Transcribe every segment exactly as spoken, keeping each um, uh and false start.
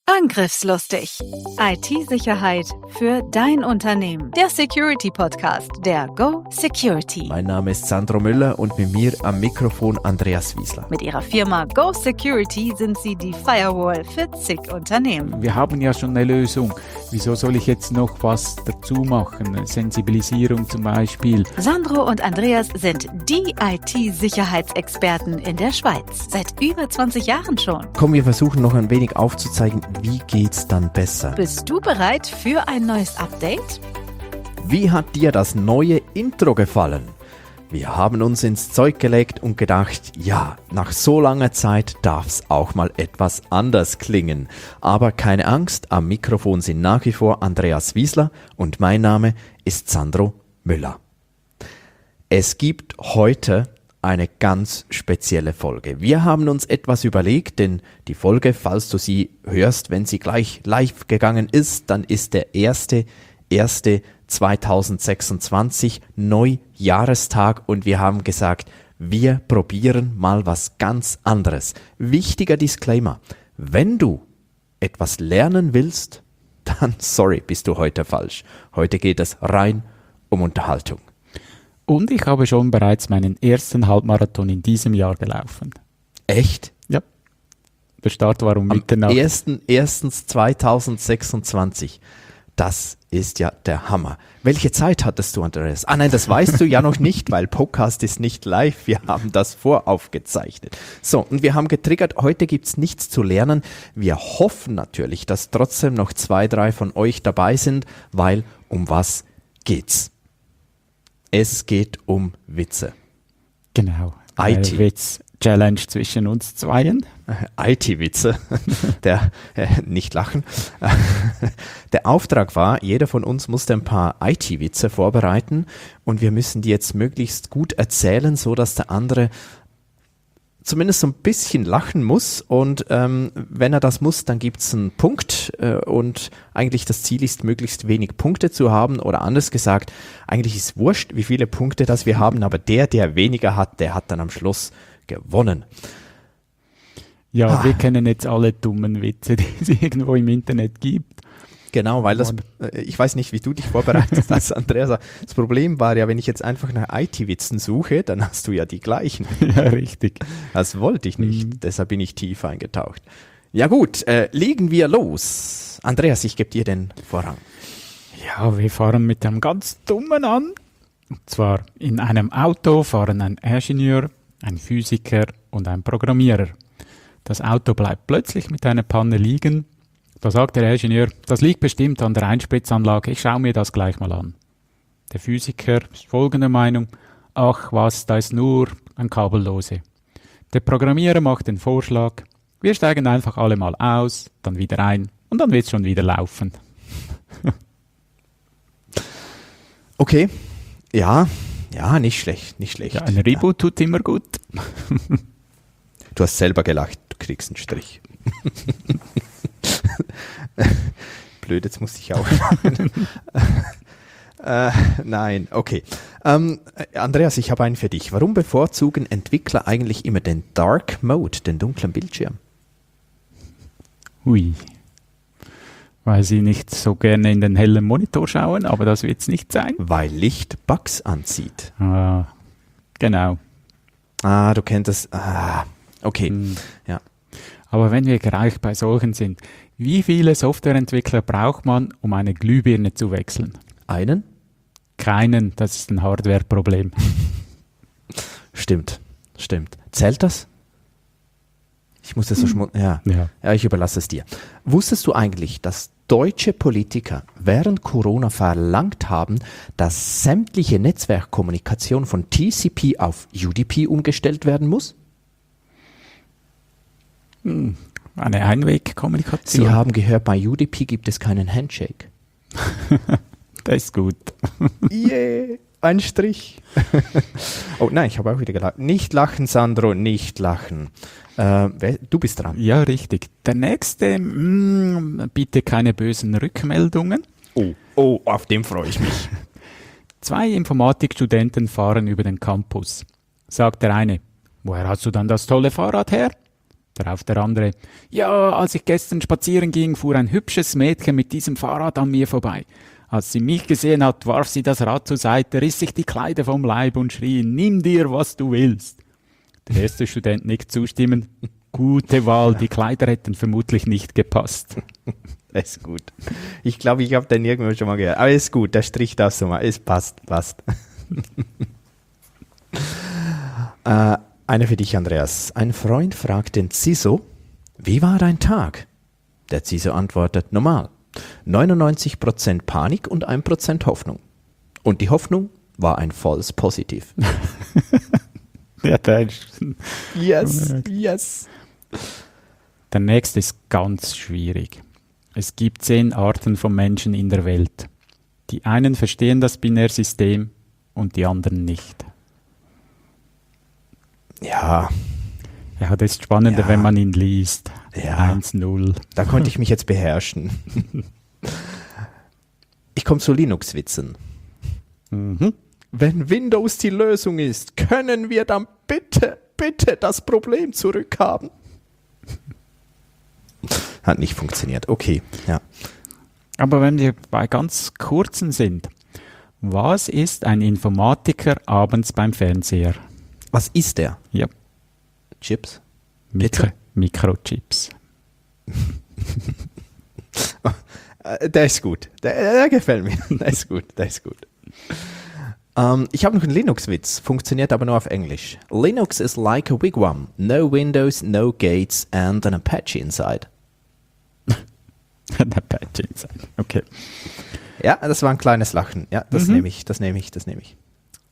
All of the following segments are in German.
Angriffslustig. I T-Sicherheit für dein Unternehmen. Der Security-Podcast der Go Security. Mein Name ist Sandro Müller und mit mir am Mikrofon Andreas Wiesler. Mit ihrer Firma Go Security sind sie die Firewall für zig Unternehmen. Wir haben ja schon eine Lösung. Wieso soll ich jetzt noch was dazu machen? Sensibilisierung zum Beispiel. Sandro und Andreas sind die I T-Sicherheitsexperten in der Schweiz. Seit über zwanzig Jahren schon. Komm, wir versuchen noch ein wenig aufzuzeigen, wie geht's dann besser? Bist du bereit für ein neues Update? Wie hat dir das neue Intro gefallen? Wir haben uns ins Zeug gelegt und gedacht, ja, nach so langer Zeit darf's auch mal etwas anders klingen. Aber keine Angst, am Mikrofon sind nach wie vor Andreas Wiesler und mein Name ist Sandro Müller. Es gibt heute eine ganz spezielle Folge. Wir haben uns etwas überlegt, denn die Folge, falls du sie hörst, wenn sie gleich live gegangen ist, dann ist der erste erste zweitausendsechsundzwanzig Neujahrestag und wir haben gesagt, wir probieren mal was ganz anderes. Wichtiger Disclaimer, wenn du etwas lernen willst, dann sorry, bist du heute falsch. Heute geht es rein um Unterhaltung. Und ich habe schon bereits meinen ersten Halbmarathon in diesem Jahr gelaufen. Echt? Ja. Der Start war um Mitternacht. Am ersten ersten zweitausendsechsundzwanzig. Das ist ja der Hammer. Welche Zeit hattest du, Andreas? Ah nein, das weißt du ja noch nicht, weil Podcast ist nicht live. Wir haben das voraufgezeichnet. So, und wir haben getriggert, heute gibt's nichts zu lernen. Wir hoffen natürlich, dass trotzdem noch zwei, drei von euch dabei sind, weil um was geht's? Es geht um Witze. Genau. I T. Witz-Challenge zwischen uns zweien. I T-Witze. Der, äh, nicht lachen. Der Auftrag war, jeder von uns musste ein paar I T-Witze vorbereiten und wir müssen die jetzt möglichst gut erzählen, so dass der andere zumindest so ein bisschen lachen muss und ähm, wenn er das muss, dann gibt es einen Punkt äh, und eigentlich das Ziel ist, möglichst wenig Punkte zu haben oder anders gesagt, eigentlich ist wurscht, wie viele Punkte das wir haben, aber der, der weniger hat, der hat dann am Schluss gewonnen. Ja, Ah. wir kennen jetzt alle dummen Witze, die es irgendwo im Internet gibt. Genau, weil das, äh, ich weiß nicht, wie du dich vorbereitet hast, Andreas. Das Problem war ja, wenn ich jetzt einfach nach I T-Witzen suche, dann hast du ja die gleichen. Ja, richtig. Das wollte ich nicht, Mhm. deshalb bin ich tief eingetaucht. Ja gut, äh, legen wir los. Andreas, ich gebe dir den Vorrang. Ja, wir fahren mit einem ganz dummen an. Und zwar in einem Auto fahren ein Ingenieur, ein Physiker und ein Programmierer. Das Auto bleibt plötzlich mit einer Panne liegen. Da sagt der Ingenieur, das liegt bestimmt an der Einspritzanlage, ich schaue mir das gleich mal an. Der Physiker ist folgender Meinung, ach was, da ist nur ein Kabellose. Der Programmierer macht den Vorschlag, wir steigen einfach alle mal aus, dann wieder ein und dann wird es schon wieder laufen. Okay, ja, ja, nicht schlecht, nicht schlecht. Ja, ein Reboot tut immer gut. Du hast selber gelacht, du kriegst einen Strich. Blöd, jetzt musste ich auch machen. äh, nein, okay. Ähm, Andreas, ich habe einen für dich. Warum bevorzugen Entwickler eigentlich immer den Dark Mode, den dunklen Bildschirm? Hui. Weil sie nicht so gerne in den hellen Monitor schauen, aber das wird es nicht sein. Weil Licht Bugs anzieht. Ah, genau. Ah, du kennst das. Ah, okay, Hm. ja. Aber wenn wir gleich bei solchen sind, wie viele Softwareentwickler braucht man, um eine Glühbirne zu wechseln? Einen? Keinen, das ist ein Hardware-Problem. Stimmt, stimmt. Zählt das? Ich muss das so schmunzeln. Ja. Ja. ja, ich überlasse es dir. Wusstest du eigentlich, dass deutsche Politiker während Corona verlangt haben, dass sämtliche Netzwerkkommunikation von T C P auf U D P umgestellt werden muss? Hm. Eine Einwegkommunikation. Sie haben gehört, bei U D P gibt es keinen Handshake. Das ist gut. Yeah, ein Strich. Oh nein, ich habe auch wieder gelacht. Nicht lachen, Sandro, nicht lachen. Äh, wer, du bist dran. Ja, richtig. Der nächste, mh, bitte keine bösen Rückmeldungen. Oh, oh, auf den freue ich mich. Zwei Informatikstudenten fahren über den Campus. Sagt der eine, woher hast du dann das tolle Fahrrad her? Darauf der andere, ja, als ich gestern spazieren ging, fuhr ein hübsches Mädchen mit diesem Fahrrad an mir vorbei. Als sie mich gesehen hat, warf sie das Rad zur Seite, riss sich die Kleider vom Leib und schrie, nimm dir, was du willst. Der erste Student nickt zustimmend, gute Wahl, die Kleider hätten vermutlich nicht gepasst. Das ist gut. Ich glaube, ich habe den irgendwo schon mal gehört. Aber ist gut, der Strich darfst du mal. Es passt, passt. äh, eine für dich, Andreas. Ein Freund fragt den Ciso, wie war dein Tag? Der Ciso antwortet, normal. neunundneunzig Prozent Panik und ein Prozent Hoffnung. Und die Hoffnung war ein False Positiv. Ja, der ist Yes, yes. Der nächste ist ganz schwierig. Es gibt zehn Arten von Menschen in der Welt. Die einen verstehen das Binärsystem und die anderen nicht. Ja. Ja, das ist spannender, Ja. wenn man ihn liest. Ja. eins null. Da konnte ich mich jetzt beherrschen. Ich komme zu Linux-Witzen. Mhm. Wenn Windows die Lösung ist, können wir dann bitte, bitte das Problem zurückhaben? Hat nicht funktioniert. Okay, ja. Aber wenn wir bei ganz kurzen sind, was ist ein Informatiker abends beim Fernseher? Was ist der? Ja, Chips? Mikro Bitte? Mikrochips. Äh, Der ist gut. Der, der gefällt mir. Der ist gut, der ist gut. Ähm, ich habe noch einen Linux-Witz, funktioniert aber nur auf Englisch. Linux is like a wigwam. No windows, no gates and an Apache inside. Der Patch inside. Okay. Ja, das war ein kleines Lachen. Ja, das Mhm. nehme ich, das nehme ich, das nehme ich.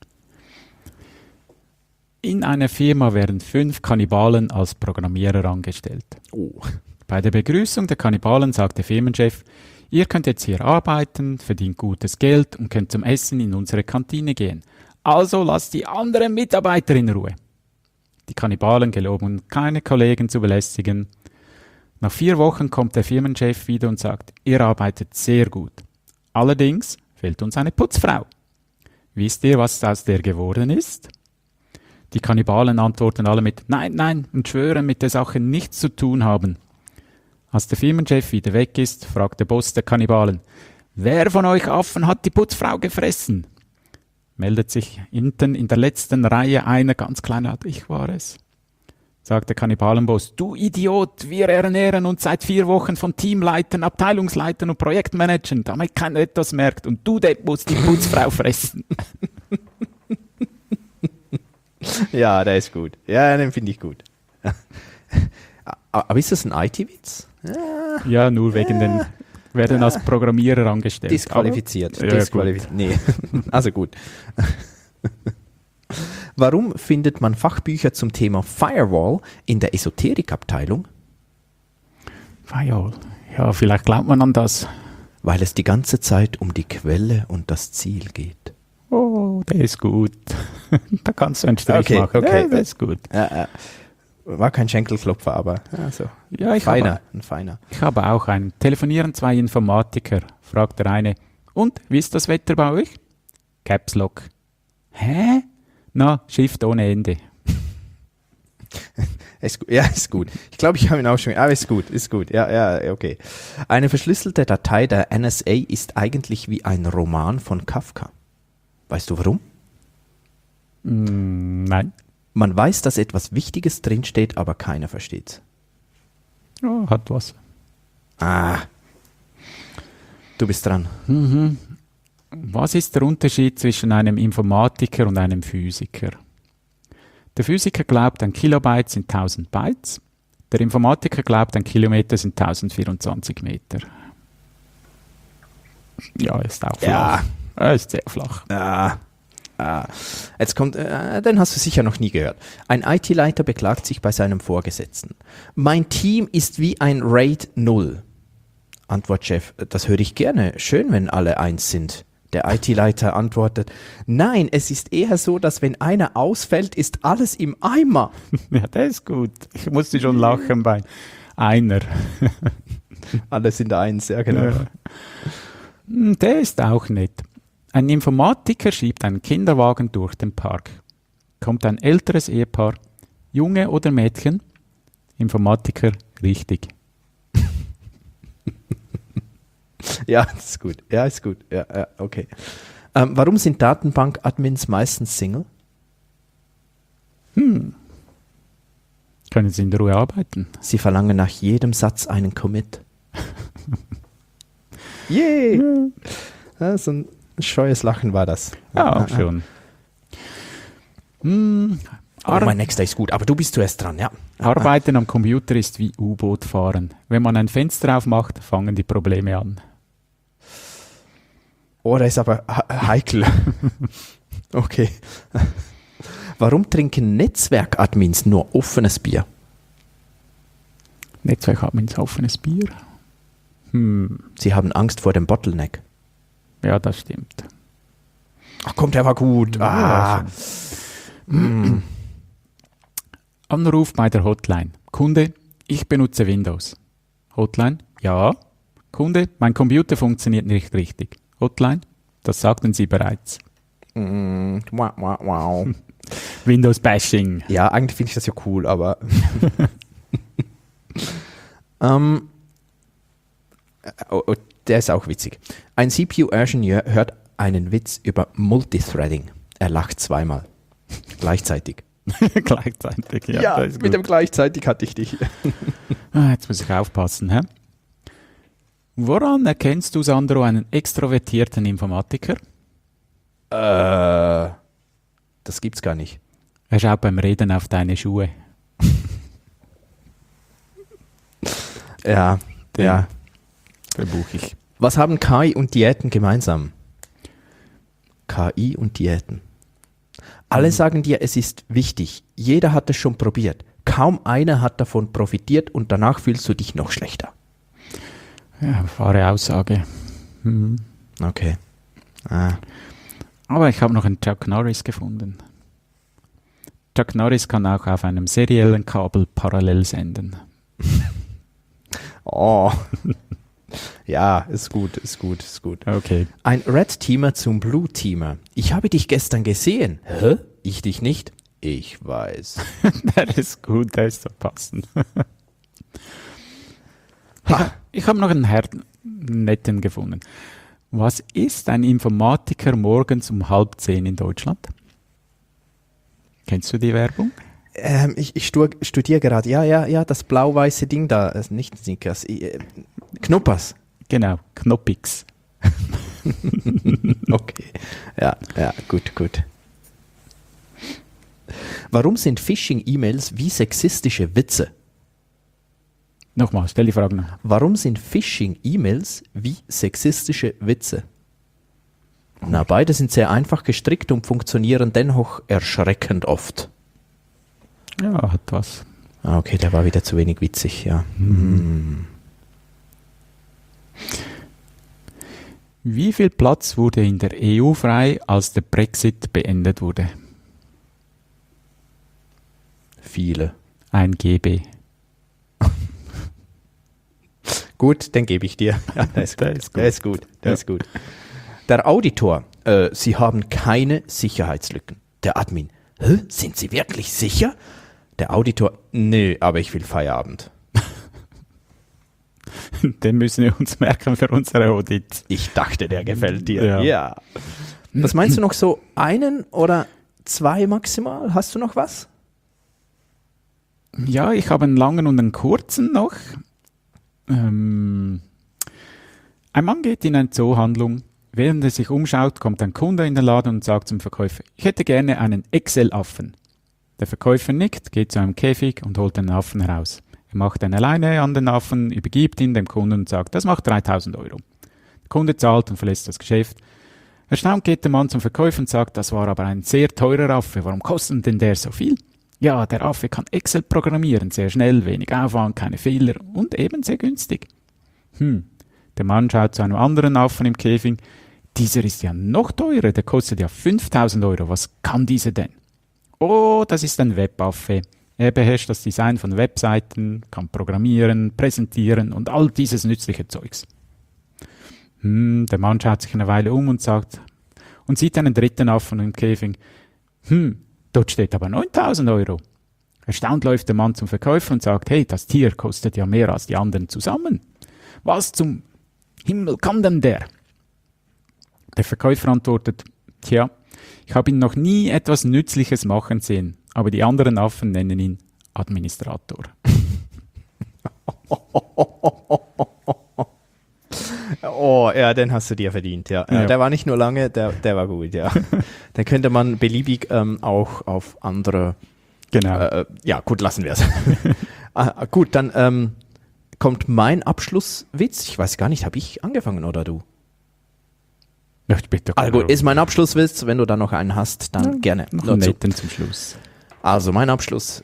In einer Firma werden fünf Kannibalen als Programmierer angestellt. Oh. Bei der Begrüßung der Kannibalen sagt der Firmenchef, ihr könnt jetzt hier arbeiten, verdient gutes Geld und könnt zum Essen in unsere Kantine gehen. Also lasst die anderen Mitarbeiter in Ruhe. Die Kannibalen geloben, keine Kollegen zu belästigen. Nach vier Wochen kommt der Firmenchef wieder und sagt, ihr arbeitet sehr gut. Allerdings fehlt uns eine Putzfrau. Wisst ihr, was aus der geworden ist? Die Kannibalen antworten alle mit Nein, nein und schwören, mit der Sache nichts zu tun haben. Als der Firmenchef wieder weg ist, fragt der Boss der Kannibalen, wer von euch Affen hat die Putzfrau gefressen? Meldet sich hinten in der letzten Reihe einer ganz klein laut, ich war es. Sagt der Kannibalenboss, du Idiot, wir ernähren uns seit vier Wochen von Teamleitern, Abteilungsleitern und Projektmanagern, damit keiner etwas merkt und du Depp musst die Putzfrau fressen. Ja, der ist gut. Ja, den finde ich gut. Aber ist das ein I T-Witz? Ja. Ja, nur wegen den, werden als Programmierer angestellt. Disqualifiziert. Aber- Ja, Disqualifiziert. Nee, also gut. Warum findet man Fachbücher zum Thema Firewall in der Esoterikabteilung? Firewall. Ja, vielleicht glaubt man an das. Weil es die ganze Zeit um die Quelle und das Ziel geht. Oh, der ist gut. Da kannst du einen Strich Okay, machen. okay. Ja, der ist gut. Äh, äh, war kein Schenkelklopfer, aber also, Ja, ich feiner, habe, ein feiner. ich habe auch einen. Telefonieren zwei Informatiker, fragt der eine. Und, wie ist das Wetter bei euch? Caps Lock. Hä? Na, Shift ohne Ende. Ist gut. Ja, ist gut. Ich glaube, ich habe ihn auch schon. Aber ist gut, ist gut. Ja, ja, okay. Eine verschlüsselte Datei der N S A ist eigentlich wie ein Roman von Kafka. Weißt du warum? Mm, nein. Man weiß, dass etwas Wichtiges drinsteht, aber keiner versteht's. Oh, hat was. Ah. Du bist dran. Mhm. Was ist der Unterschied zwischen einem Informatiker und einem Physiker? Der Physiker glaubt, ein Kilobyte sind tausend Bytes. Der Informatiker glaubt, ein Kilometer sind tausendvierundzwanzig Meter. Ja, ist auch flach. Ja. Er ist sehr flach. Ah. Ah. Jetzt kommt, äh, den hast du sicher noch nie gehört. Ein I T-Leiter beklagt sich bei seinem Vorgesetzten. Mein Team ist wie ein RAID null. Antwortchef, das höre ich gerne. Schön, wenn alle eins sind. Der I T-Leiter antwortet, nein, es ist eher so, dass wenn einer ausfällt, ist alles im Eimer. Ja, der ist gut. Ich musste schon lachen bei einer. Alle sind eins, ja genau. Ja. Hm, Der ist auch nett. Ein Informatiker schiebt einen Kinderwagen durch den Park. Kommt ein älteres Ehepaar, Junge oder Mädchen? Informatiker, richtig. Ja, das ist gut. Ja, ist gut. Ja, ja, okay. Ähm, warum sind Datenbank-Admins meistens Single? Hm. Können Sie in der Ruhe arbeiten? Sie verlangen nach jedem Satz einen Commit. Yay! Yeah. Ja, so ein scheues Lachen war das. Ja, auch schon. Hm. Oh, mein nächster ist gut, aber du bist zuerst dran, ja. Arbeiten am Computer ist wie U-Boot fahren. Wenn man ein Fenster aufmacht, fangen die Probleme an. Oh, das ist aber heikel. Okay. Warum trinken Netzwerkadmins nur offenes Bier? Netzwerkadmins offenes Bier? Hm. Sie haben Angst vor dem Bottleneck. Ja, das stimmt. Ach komm, der war gut. Ah. Mm. Anruf bei der Hotline. Kunde, ich benutze Windows. Hotline, ja. Kunde, mein Computer funktioniert nicht richtig. Hotline, das sagten Sie bereits. Mm. Wow, wow, wow. Windows-Bashing. Ja, eigentlich finde ich das ja cool, aber ähm, oh, oh, der ist auch witzig. Ein C P U-Ingenieur hört einen Witz über Multithreading. Er lacht zweimal. Gleichzeitig. Gleichzeitig, ja. Ja, mit dem gleichzeitig hatte ich dich. Ah, jetzt muss ich aufpassen. Hä? Woran erkennst du, Sandro, einen extrovertierten Informatiker? Äh, das gibt's gar nicht. Er schaut beim Reden auf deine Schuhe. Ja, Den, ja. Den buche ich. Was haben K I und Diäten gemeinsam? K I und Diäten. Alle sagen dir, es ist wichtig. Jeder hat es schon probiert. Kaum einer hat davon profitiert und danach fühlst du dich noch schlechter. Ja, wahre Aussage. Mhm. Okay. Ah. Aber ich habe noch einen Chuck Norris gefunden. Chuck Norris kann auch auf einem seriellen Kabel parallel senden. Oh. Ja, ist gut, ist gut, ist gut. Okay. Ein Red-Teamer zum Blue-Teamer. Ich habe dich gestern gesehen. Hä? Ich dich nicht? Ich weiß. Der ist gut, der ist so passend. Ha. Ich habe noch einen Herrn netten gefunden. Was ist ein Informatiker morgens um halb zehn in Deutschland? Kennst du die Werbung? Ähm, ich ich stu studiere gerade. Ja, ja, ja, das blau-weiße Ding da. Also nicht Snickers. Äh, Knuppers. Genau, Knoppix. Okay. Ja, ja, gut, gut. Warum sind Phishing-E-Mails wie sexistische Witze? Nochmal, stell die Frage noch. Warum sind Phishing-E-Mails wie sexistische Witze? Na, beide sind sehr einfach gestrickt und funktionieren dennoch erschreckend oft. Ja, hat was. Ah, okay, der war wieder zu wenig witzig, ja. Mhm. Wie viel Platz wurde in der E U frei, als der Brexit beendet wurde? Viele. Ein G B. Gut, den gebe ich dir. Ja, der ist gut. Der ist gut. Der ist gut. Der, ist gut. Der Auditor, äh, Sie haben keine Sicherheitslücken. Der Admin, hä, sind Sie wirklich sicher? Der Auditor, nö, aber ich will Feierabend. Den müssen wir uns merken für unsere Audits. Ich dachte, der gefällt dir. Ja. Ja. Was meinst du noch so einen oder zwei maximal? Hast du noch was? Ja, ich habe einen langen und einen kurzen noch. Ähm, ein Mann geht in eine Zoohandlung. Während er sich umschaut, kommt ein Kunde in den Laden und sagt zum Verkäufer, ich hätte gerne einen X L-Affen. Der Verkäufer nickt, geht zu einem Käfig und holt den Affen heraus. Er macht eine Leine an den Affen, übergibt ihn dem Kunden und sagt, das macht dreitausend Euro. Der Kunde zahlt und verlässt das Geschäft. Erstaunt geht der Mann zum Verkäufer und sagt, das war aber ein sehr teurer Affe, warum kostet denn der so viel? Ja, der Affe kann Excel programmieren, sehr schnell, wenig Aufwand, keine Fehler und eben sehr günstig. Hm, der Mann schaut zu einem anderen Affen im Käfig. Dieser ist ja noch teurer, der kostet ja fünftausend Euro. Was kann dieser denn? Oh, das ist ein Webaffe. Er beherrscht das Design von Webseiten, kann programmieren, präsentieren und all dieses nützliche Zeugs. Hm, der Mann schaut sich eine Weile um und sagt, und sieht einen dritten Affen im Käfig. Hm, dort steht aber neuntausend Euro. Erstaunt läuft der Mann zum Verkäufer und sagt, hey, das Tier kostet ja mehr als die anderen zusammen. Was zum Himmel kann denn der? Der Verkäufer antwortet, tja, ich habe ihn noch nie etwas Nützliches machen sehen, aber die anderen Affen nennen ihn Administrator. Oh, ja, den hast du dir verdient, ja. ja. Der war nicht nur lange, der, der war gut, ja. Den könnte man beliebig ähm, auch auf andere... Genau. Äh, ja, gut, lassen wir es. ah, gut, dann ähm, kommt mein Abschlusswitz. Ich weiß gar nicht, habe ich angefangen oder du? Ja, bitte. Also gut, ist mein Abschlusswitz. Wenn du dann noch einen hast, dann ja, gerne. Noch einen netten zum Schluss. Also mein Abschluss...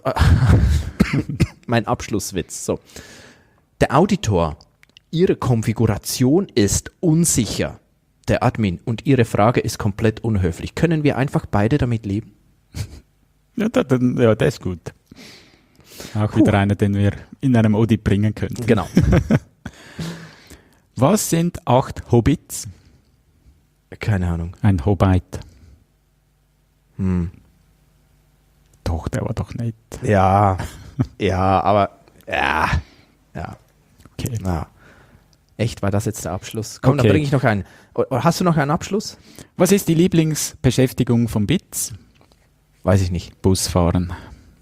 mein Abschlusswitz. So. Der Auditor... Ihre Konfiguration ist unsicher. Der Admin und Ihre Frage ist komplett unhöflich. Können wir einfach beide damit leben? Ja, das, ja, das ist gut. Auch Puh. Wieder einer, den wir in einem Audit bringen könnten. Genau. Was sind acht Hobbits? Keine Ahnung. Ein Hobbit. Hm. Doch, der war doch nett. Ja, ja, aber ja, ja. Okay. Ja. Echt, war das jetzt der Abschluss? Komm, okay. Dann bringe ich noch einen. Hast du noch einen Abschluss? Was ist die Lieblingsbeschäftigung von B I T S? Weiß ich nicht. Busfahren.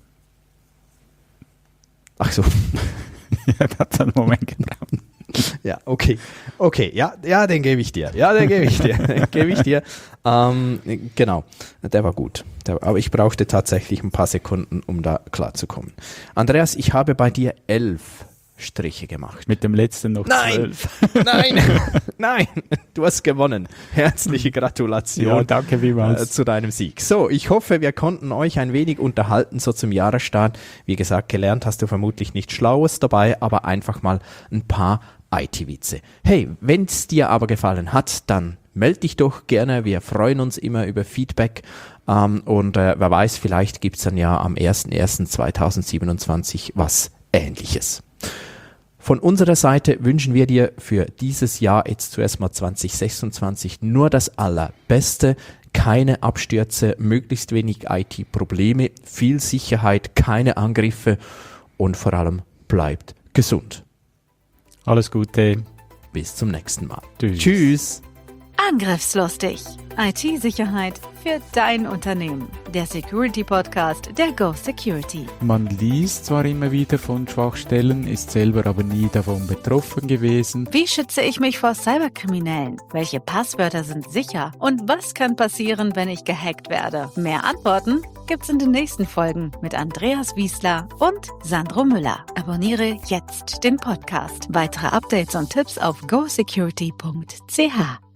Ach so. Ja, das hat einen Moment gebraucht. Ja, okay. Okay, ja, ja, den gebe ich dir. Ja, den gebe ich dir. Den gebe ich dir. Ähm, genau, der war gut. Der, aber ich brauchte tatsächlich ein paar Sekunden, um da klarzukommen. Andreas, ich habe bei dir elf Striche gemacht. Mit dem letzten noch nein, zwölf. Nein, nein, du hast gewonnen. Herzliche Gratulation ja, danke vielmals. Äh, zu deinem Sieg. So, ich hoffe, wir konnten euch ein wenig unterhalten, so zum Jahresstart. Wie gesagt, gelernt hast du vermutlich nichts Schlaues dabei, aber einfach mal ein paar I T-Witze. Hey, wenn es dir aber gefallen hat, dann meld dich doch gerne. Wir freuen uns immer über Feedback. Ähm, und äh, wer weiß, vielleicht gibt es dann ja am erster erster zweitausendsiebenundzwanzig was Ähnliches. Von unserer Seite wünschen wir dir für dieses Jahr jetzt zuerst mal zwanzig sechsundzwanzig nur das Allerbeste, keine Abstürze, möglichst wenig I T-Probleme, viel Sicherheit, keine Angriffe und vor allem bleibt gesund. Alles Gute. Bis zum nächsten Mal. Tschüss. Tschüss. Angriffslustig. I T-Sicherheit für dein Unternehmen. Der Security-Podcast der Go Security. Man liest zwar immer wieder von Schwachstellen, ist selber aber nie davon betroffen gewesen. Wie schütze ich mich vor Cyberkriminellen? Welche Passwörter sind sicher? Und was kann passieren, wenn ich gehackt werde? Mehr Antworten gibt's in den nächsten Folgen mit Andreas Wiesler und Sandro Müller. Abonniere jetzt den Podcast. Weitere Updates und Tipps auf go security punkt c h.